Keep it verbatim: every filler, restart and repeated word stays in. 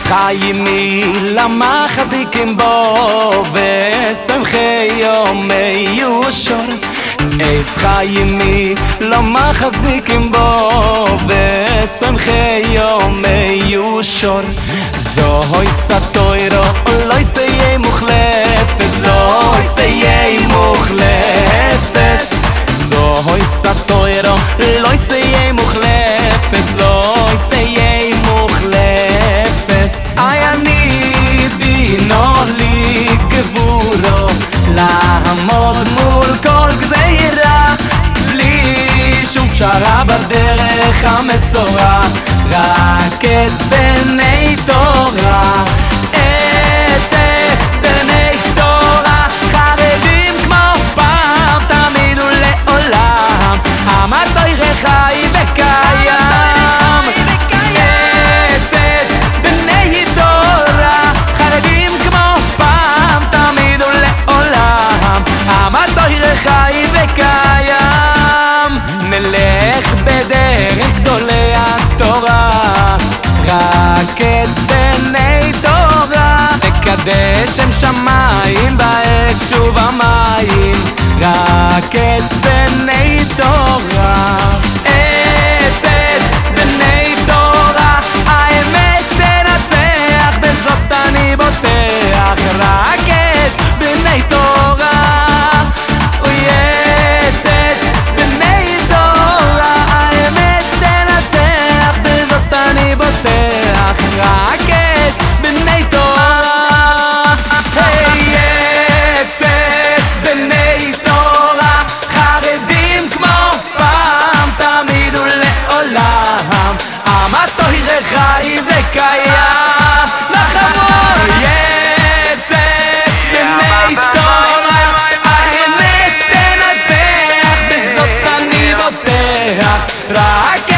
חיימי למה חזיקים בו ושמחי יומי יושור עץ חיימי למה חזיקים בו ושמחי יומי יושור זוהי סתוירו לא יסיי מוחלפס לא יסיי מוחלפס זוהי סתוירו לא יסיי מוחלפס לא יסיי מוחלפס ay אני בינו לי גבורו לעמוד מול כל גזירה בלי שום פשרה בדרך המסורה רק עץ בני תורה עץ עץ בני תורה חרדים כמו פעם תמיד ולעולם עמד תוירה חי וקיים חי וקיים נלך בדרך גדולי התורה רק עץ בני תורה נקדש שם שמיים באש ובמים רק עץ בני תורה עץ עץ בני תורה האמת תנצח בזאת אני בוטח רק עץ בני תורה חי וקיים לחמור עץ עץ בני תורה האמת תנצח בזאת אני בוטח רק